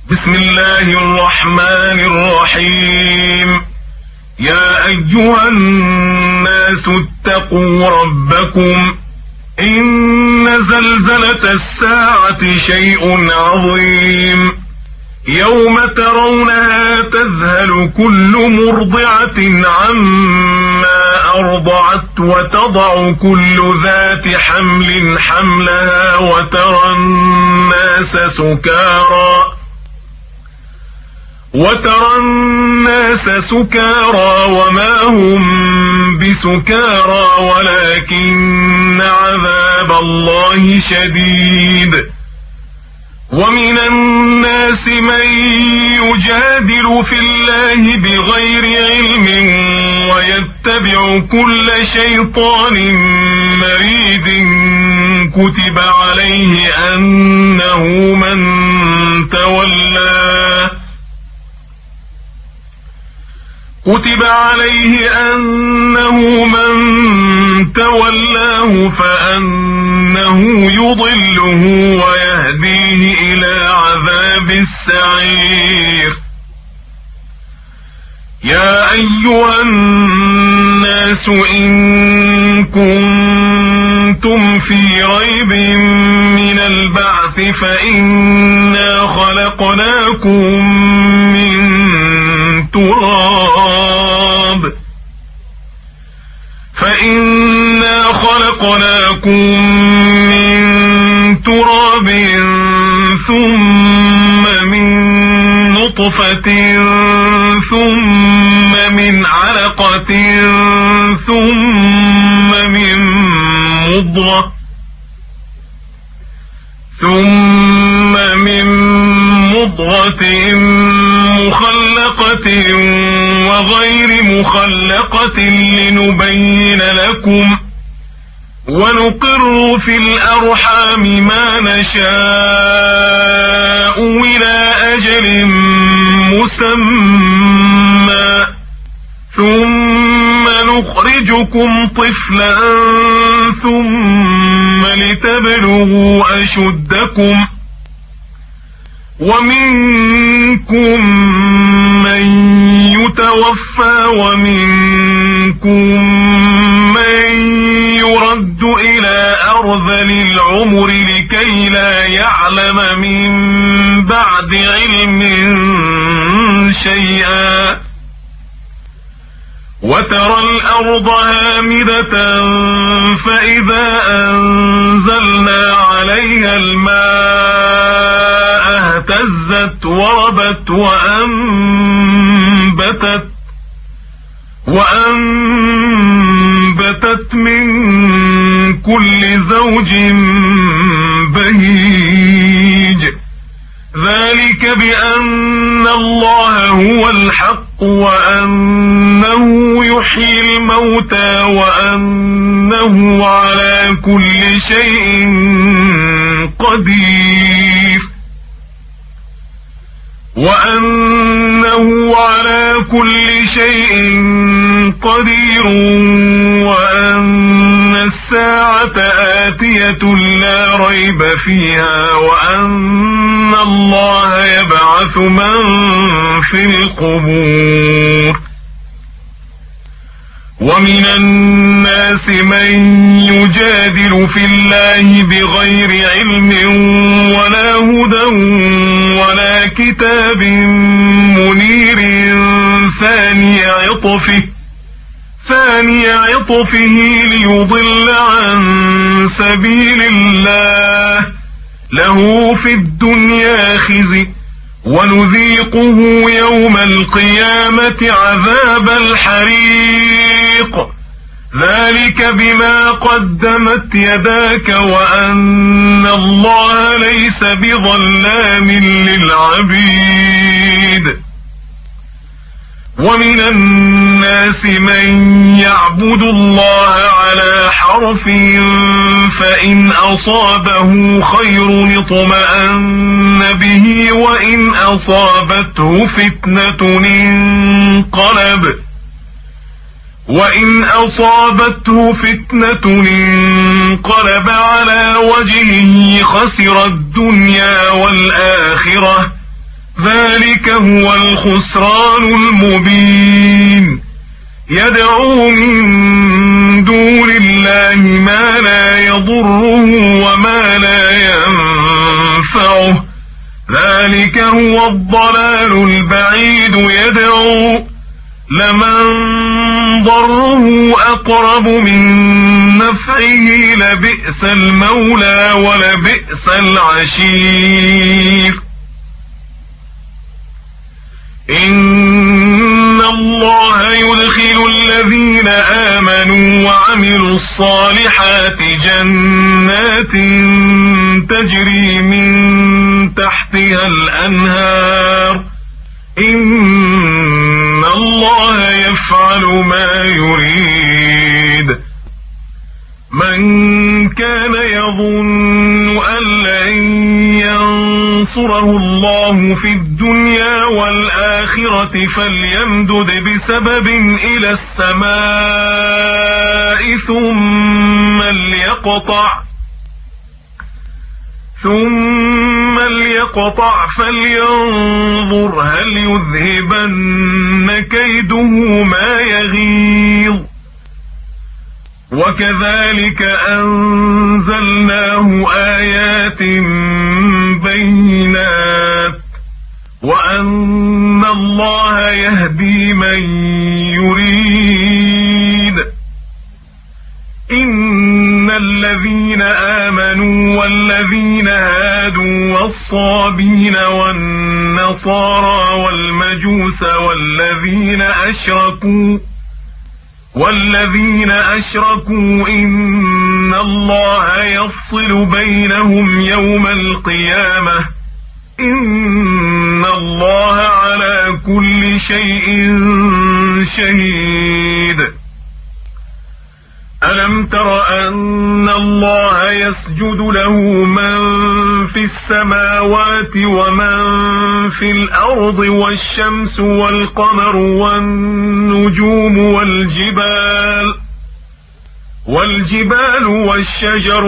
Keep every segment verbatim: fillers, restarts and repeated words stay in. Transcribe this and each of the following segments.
بسم الله الرحمن الرحيم. يا أيها الناس اتقوا ربكم إن زلزلة الساعة شيء عظيم يوم ترونها تذهل كل مرضعة عما أرضعت وتضع كل ذات حمل حملها وترى الناس سكارى وترى الناس سكارى وما هم بسكارى ولكن عذاب الله شديد. ومن الناس من يجادل في الله بغير علم ويتبع كل شيطان مريد كتب عليه أنه من تولاه كتب عليه أنه من تولاه فأنه يضله ويهديه إلى عذاب السعير. يا أيها الناس إن كنتم في ريب من البعث فإنا خلقناكم من تراب فإنا خلقناكم من تراب ثم من نطفة ثم من علقة ثم من مضغة ثم من مضغة مخلقة وغير مخلقة لنبين لكم ونقر في الأرحام ما نشاء إلى أجل مسمى ثم نخرجكم طفلا ثم لتبلغوا أشدكم ومنكم من يتوفى ومنكم من يرد إلى أرذل العمر لكي لا يعلم من بعد علم شيئا وترى الأرض هامدة فإذا أنزلنا عليها الماء اهتزت وربت وأنبتت وأنبتت من كل زوج بهيج ذلك بأن الله هو الحق وأنه يحيي الموتى وأنه على كل شيء قدير وأنه على كل شيء قدير وأن الساعة آتية لا ريب فيها وأن الله يبعث من في القبور. ومن الناس من يجادل في الله بغير علم ولا هدى ولا كتاب منير ثاني عطفه ثاني عطفه ليضل عن سبيل الله له في الدنيا خزي ونذيقه يوم القيامة عذاب الحريق ذلك بما قدمت يداك وأن الله ليس بظلام للعبيد. ومن الناس من يعبد الله على حرف فإن أصابه خير اطمأن به وإن أصابته فتنة انقلب وإن أصابته فتنة انقلب على وجهه خسر الدنيا والآخرة ذلك هو الخسران المبين. يدعو من دون الله ما لا يضره وما لا ينفعه، ذلك هو الضلال البعيد. يدعو لمن ضره أقرب من نفعه، لبئس المولى ولبئس العشير. إن الله يدخل الذين آمنوا وعملوا الصالحات جنات تجري من تحتها الأنهار، إن الله يفعل ما يريد. من كان يظن أن لن ينصره الله في الدنيا والآخرة فليمدد بسبب إلى السماء ثم ليقطع ثم ليقطع فلينظر هل يذهبن كيده ما يغيظ. وكذلك أنزلناه آيات بينات وأن الله يهدي من يريد. إن الذين آمنوا والذين هادوا والصابين والنصارى والمجوس والذين أشركوا والذين أشركوا إن الله يفصل بينهم يوم القيامة، إن الله على كل شيء شهيد. ألم تر أن الله يسجد له من في السماوات ومن في الأرض والشمس والقمر والنجوم والجبال والجبال والشجر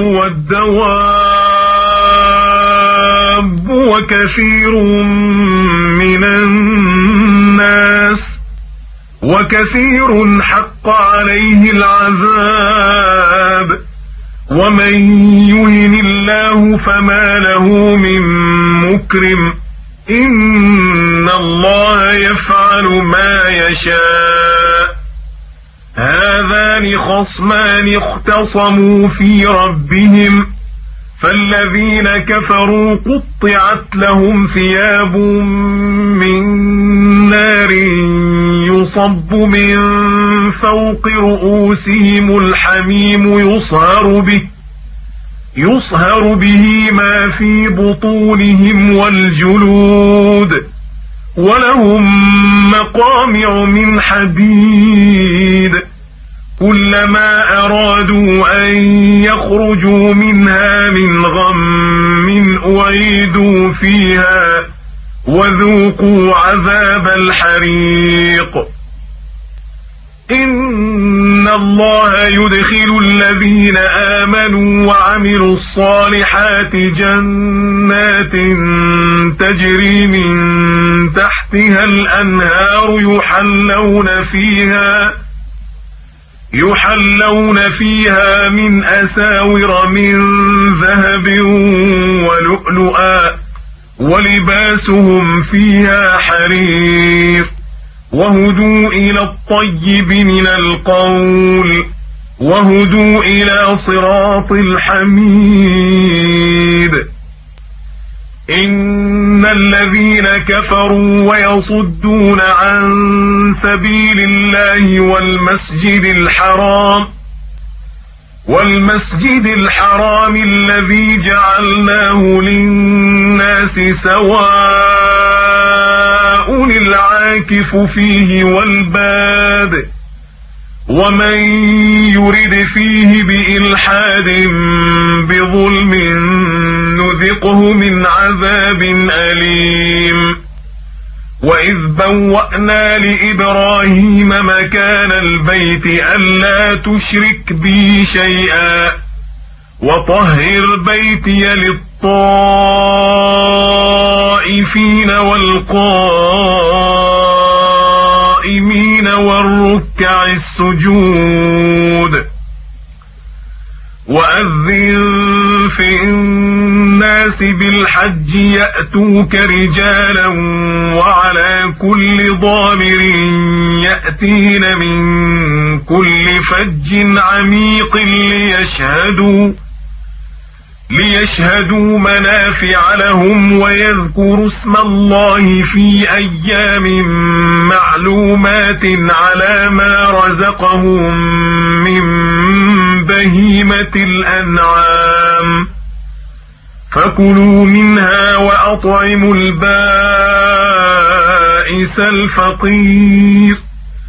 والدواب وكثير من الناس وكثير حق عليه العذاب. ومن يهن الله فما له من مكرم، إن الله يفعل ما يشاء. هذان خصمان اختصموا في ربهم، فالذين كفروا قطعت لهم ثياب من نار يصب من فوق رؤوسهم الحميم يصهر به يصهر به ما في بطونهم والجلود، ولهم مقامع من حديد، كلما أرادوا أن يخرجوا منها من غم أعيدوا فيها وذوقوا عذاب الحريق. إن الله يدخل الذين آمنوا وعملوا الصالحات جنات تجري من تحتها الأنهار يحلون فيها يحلون فيها من أساور من ذهب ولؤلؤا ولباسهم فيها حرير، وهدوا إلى الطيب من القول وهدوا إلى صراط الحميد. إن الذين كفروا ويصدون عن سبيل الله والمسجد الحرام والمسجد الحرام الذي جعلناه للناس سواء العاكف فيه والباد، ومن يرد فيه بإلحاد بظلم نذقه من عذاب أليم. وإذ بوأنا لإبراهيم مكان البيت ألا تشرك بي شيئا وطهر بيتي للطهور الطائفين والقائمين والركع السجود وأذن في الناس بالحج يأتوك رجالا وعلى كل ضامر يأتين من كل فج عميق ليشهدوا ليشهدوا منافع لهم ويذكروا اسم الله في أيام معلومات على ما رزقهم من بهيمة الأنعام فكلوا منها وأطعموا البائس الفقير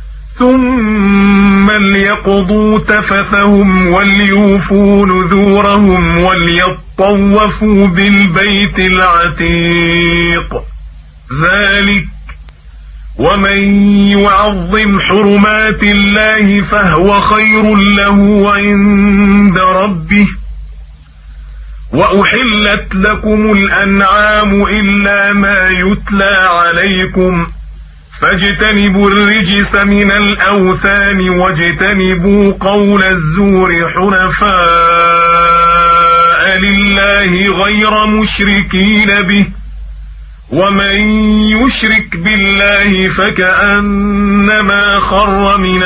ثم ليقضوا تفثهم وليوفوا نذورهم وليطوفوا بالبيت العتيق ذلك ومن يعظم حرمات الله فهو خير له عند ربه وأحلت لكم الأنعام إلا ما يتلى عليكم فاجتنبوا الرجس من الأوثان واجتنبوا قول الزور حنفاء لله غير مشركين به ومن يشرك بالله فكأنما خر من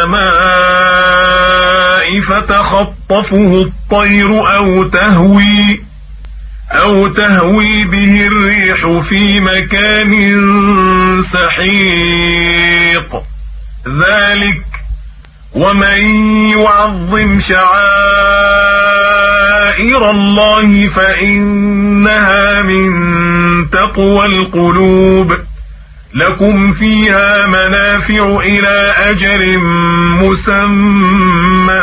السماء فتخطفه الطير أو تهوي أو تهوي به الريح في مكان سحيق ذلك ومن يعظم شعائر الله فإنها من تقوى القلوب لكم فيها منافع إلى أجل مسمى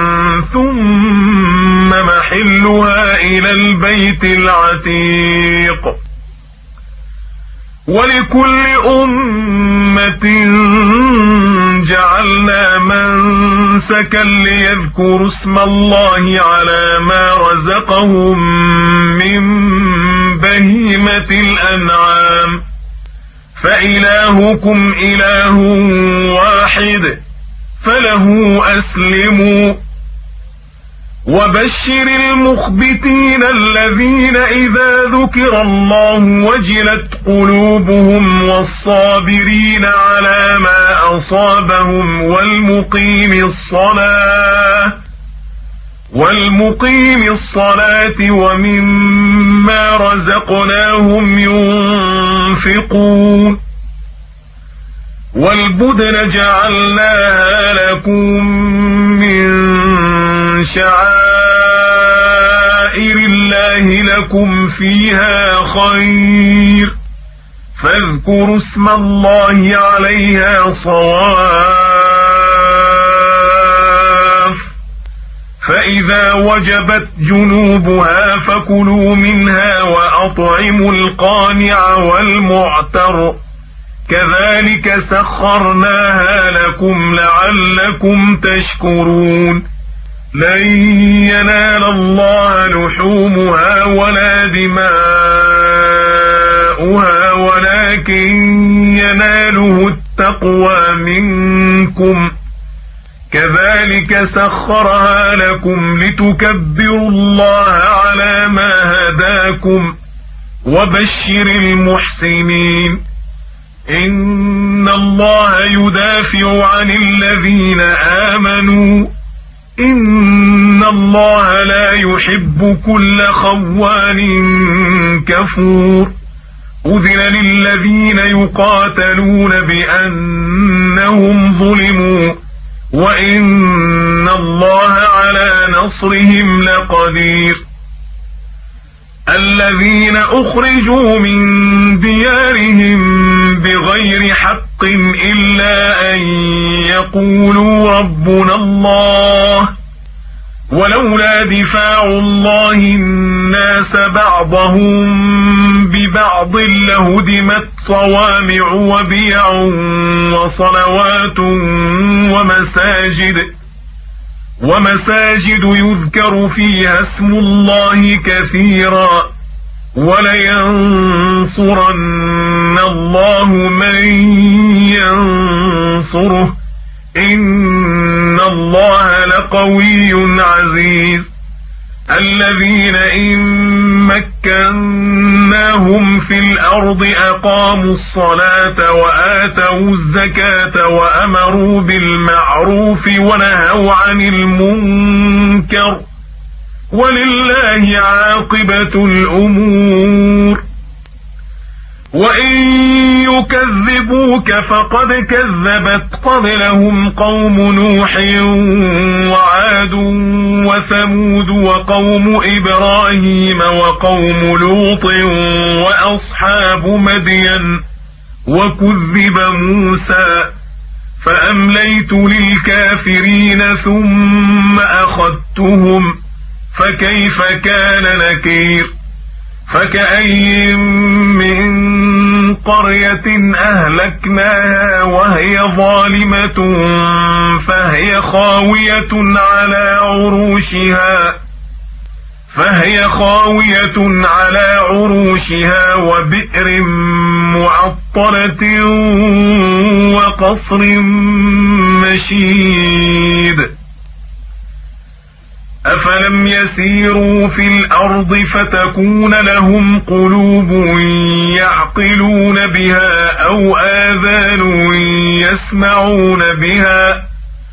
ثم محلها إلى البيت العتيق ولكل أمة جعلنا منسكا ليذكروا اسم الله على ما رزقهم من بهيمة الأنعام فإلهكم إله واحد فله أسلموا وبشر المخبتين الذين إذا ذكر الله وجلت قلوبهم والصابرين على ما أصابهم والمقيم الصلاة والمقيم الصلاة ومما رزقناهم ينفقون والبدن جعلناها لكم من شعائر الله لكم فيها خير فاذكروا اسم الله عليها صواف فإذا وجبت جنوبها فكلوا منها وأطعموا القانع والمعتر كذلك سخرناها لكم لعلكم تشكرون لن ينال الله لحومها ولا دماؤها ولكن يناله التقوى منكم كذلك سخرها لكم لتكبروا الله على ما هداكم وبشر المحسنين إن الله يدافع عن الذين آمنوا إن الله لا يحب كل خوان كفور أذن للذين يقاتلون بأنهم ظلموا وإن الله على نصرهم لقدير الذين أخرجوا من ديارهم بغير حق إلا أن يقولوا ربنا الله ولولا دفاع الله الناس بعضهم ببعض لهدمت صوامع وبيع وصلوات ومساجد ومساجد يذكر فيها اسم الله كثيرا ولينصرن الله من ينصره إن الله لقوي عزيز. الذين إن مكناهم في الأرض أقاموا الصلاة وآتوا الزكاة وأمروا بالمعروف ونهوا عن المنكر ولله عاقبة الأمور. وإن يكذبوك فقد كذبت قبلهم قوم نوح وعاد وثمود وقوم إبراهيم وقوم لوط وأصحاب مدين وكذب موسى فأمليت للكافرين ثم أخذتهم فكيف كان نكير. فكأي من قرية أهلكناها وهي ظالمة فهي خاوية على عروشها فهي خاوية على عروشها وبئر معطلة وقصر مشيد. أفلم يسيروا في الأرض فتكون لهم قلوب يعقلون بها أو آذان يسمعون بها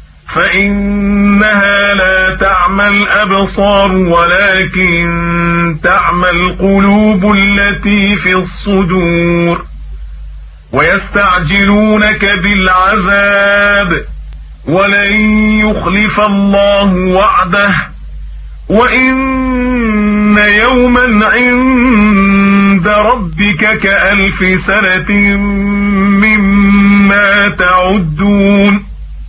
فإنها لا تعمى الأبصار ولكن تعمى القلوب التي في الصدور. ويستعجلونك بالعذاب ولن يخلف الله وعده وإن يوما عند ربك كألف سنة مما تعدون.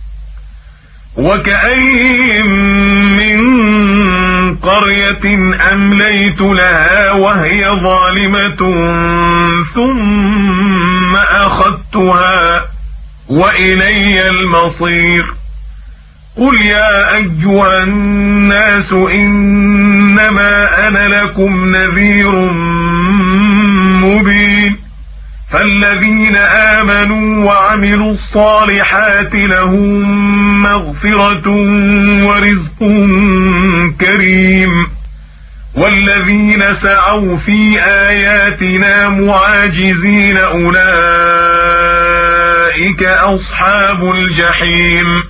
وكأي من قرية أمليت لها وهي ظالمة ثم أخذتها وإلي المصير. قل يا أيها الناس إنما أنا لكم نذير مبين. فالذين آمنوا وعملوا الصالحات لهم مغفرة ورزق كريم. والذين سعوا في آياتنا معاجزين أولئك أصحاب الجحيم.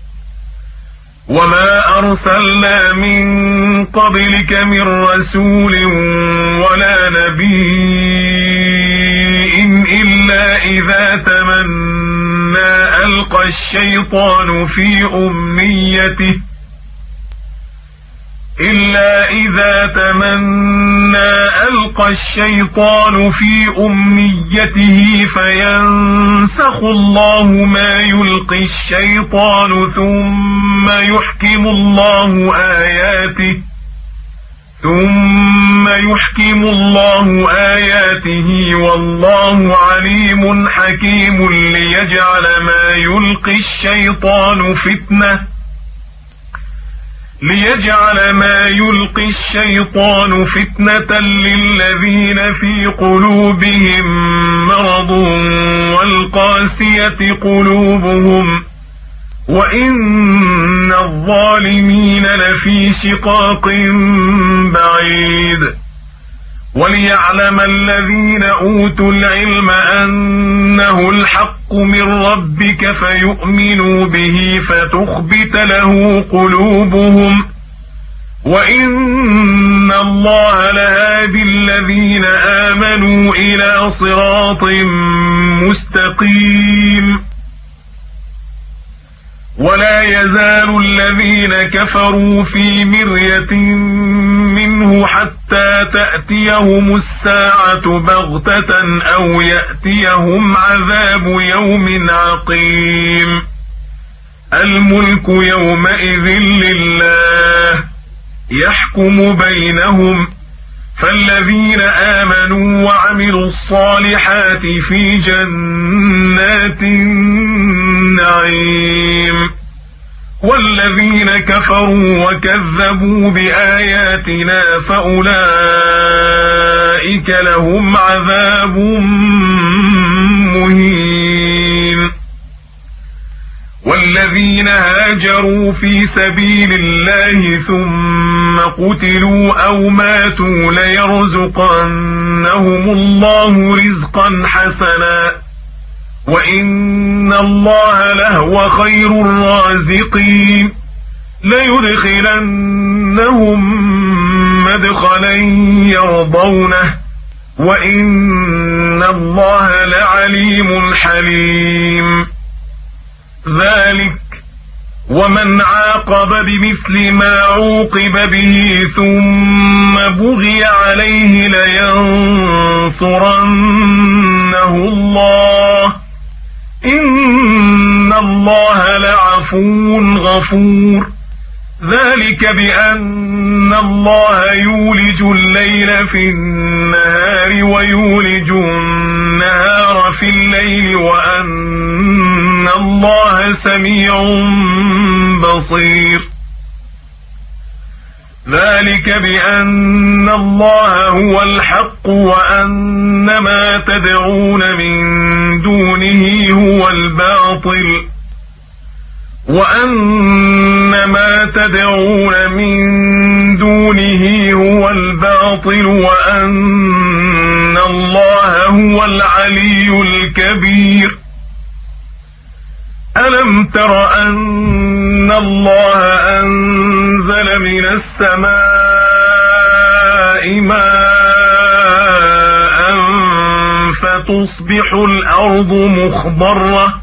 وما أرسلنا من قبلك من رسول ولا نبي إلا إذا تمنى ألقى الشيطان في أمنيته إلا إذا تمنى ألقى الشيطان في أمنيته فينسخ الله ما يلقي الشيطان ثم يحكم الله آياته ثم يحكم الله آياته والله عليم حكيم. ليجعل ما يلقي الشيطان فتنة ليجعل ما يلقي الشيطان فتنة للذين في قلوبهم مرض والقاسية قلوبهم وإن الظالمين لفي شقاق بعيد. وليعلم الذين أوتوا العلم أنه الحق من ربك فيؤمنوا به فتخبت له قلوبهم وإن الله لهادي الذين آمنوا إلى صراط مستقيم. ولا يزال الذين كفروا في مرية منه حتى تأتيهم الساعة بغتة أو يأتيهم عذاب يوم عقيم. الملك يومئذ لله يحكم بينهم فالذين آمنوا وعملوا الصالحات في جنات النعيم والذين كفروا وكذبوا بآياتنا فأولئك لهم عذاب مهين. والذين هاجروا في سبيل الله ثم قتلوا أو ماتوا ليرزقنهم الله رزقا حسنا وإن الله لهو خير الرازقين. ليدخلنهم مدخلا يرضونه وإن الله لعليم حليم. ذلك ومن عاقب بمثل ما عوقب به ثم بغي عليه لينصرنه الله إن الله لعفو غفور. ذلك بأن الله يولج الليل في النهار ويولج النهار في الليل وأن الله سميع بصير. ذلك بأن الله هو الحق وأن ما تدعون من دونه هو الباطل وأن ما تدعون من دونه هو الباطل وأن الله هو العلي الكبير. ألم تر أن الله أنزل من السماء ماء فتصبح الأرض مخضرة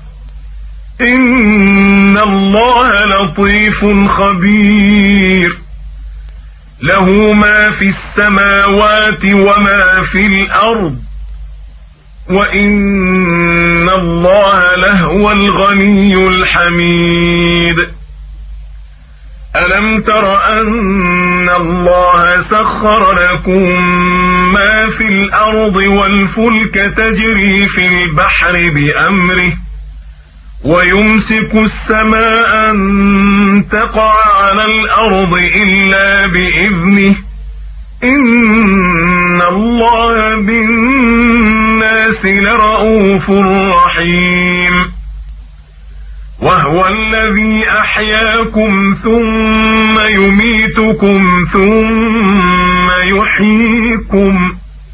إن الله لطيف خبير. له ما في السماوات وما في الأرض وإن الله لهو الغني الحميد. ألم تر أن الله سخر لكم ما في الأرض والفلك تجري في البحر بأمره ويمسك السماء أن تقع على الأرض إلا بإذنه إن الله بالناس لرؤوف رحيم. وهو الذي أحياكم ثم يميتكم ثم يحييكم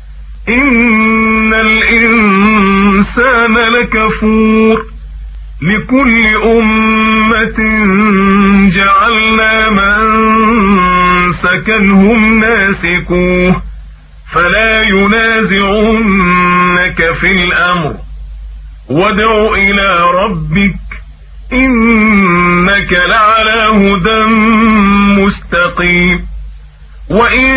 إن الإنسان لكفور. لكل أمة جعلنا منسكنهم ناسكوه فلا ينازعنك في الأمر وادع إلى ربك إنك لعلى هدى مستقيم. وإن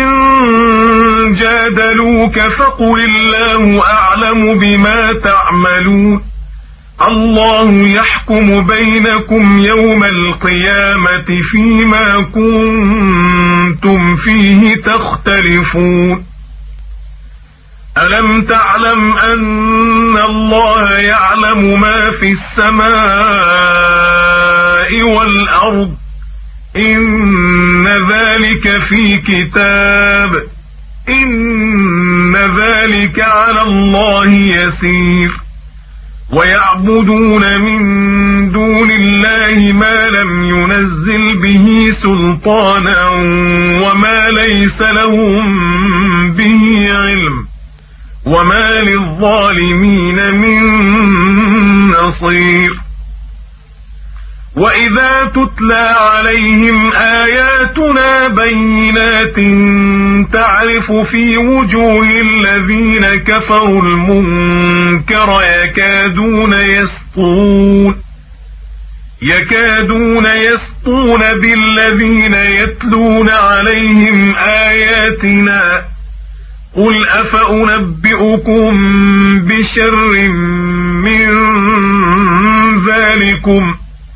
جادلوك فقل الله أعلم بما تعملون الله يحكم بينكم يوم القيامة فيما كنتم فيه تختلفون. ألم تعلم أن الله يعلم ما في السماء والأرض إن ذلك في كتاب إن ذلك على الله يسير. ويعبدون من دون الله ما لم ينزل به سلطانا وما ليس لهم به علم وما للظالمين من نصير. وإذا تتلى عليهم آياتنا بينات تعرف في وجوه الذين كفروا المنكر يكادون يسطون يكادون يسطون بالذين يتلون عليهم آياتنا قل أفأنبئكم بشر من ذلكم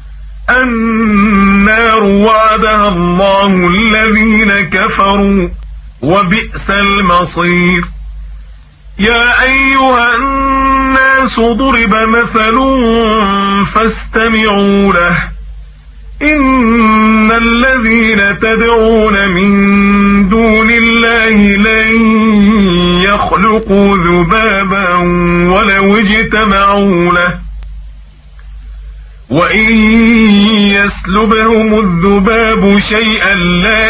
النار وعدها الله الذين كفروا وبئس المصير. يا أيها الناس ضرب مثل فاستمعوا له إن الذين تدعون من دون الله لن يخلقوا ذبابا ولو اجتمعوا له وإن يسلبهم الذباب شيئا لا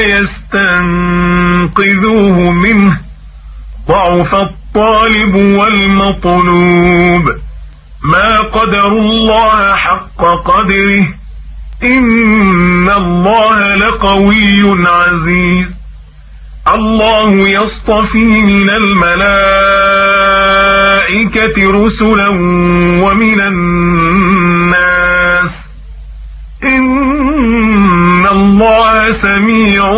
يستنقذوه منه ضعف الطالب والمطلوب ما قدروا الله حق قدره إن الله لقوي عزيز الله يصطفي من الملائكة رسلا ومن الناس إن الله سميع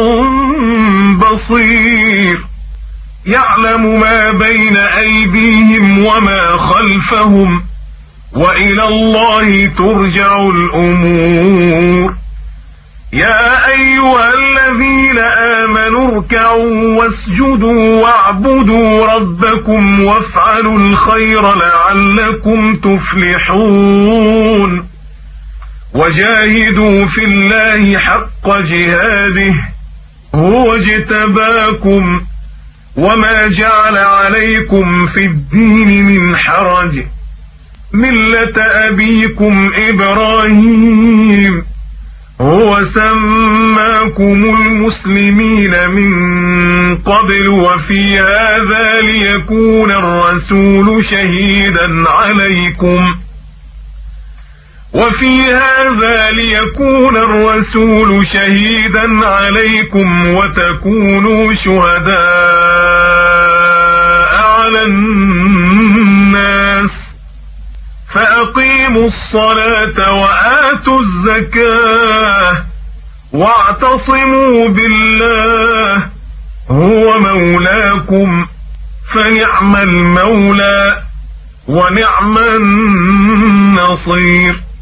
بصير يعلم ما بين أيديهم وما خلفهم وإلى الله ترجع الأمور يا أيها الذين آمنوا اركعوا واسجدوا واعبدوا ربكم وافعلوا الخير لعلكم تفلحون وجاهدوا في الله حق جهاده هو اجتباكم وما جعل عليكم في الدين من حرج ملة أبيكم إبراهيم هو سماكم المسلمين من قبل وفي هذا ليكون الرسول شهيدا عليكم وفي هذا ليكون الرسول شهيدا عليكم وتكونوا شهداء على الناس فأقيموا الصلاة وآتوا الزكاة واعتصموا بالله هو مولاكم فنعم المولى ونعم النصير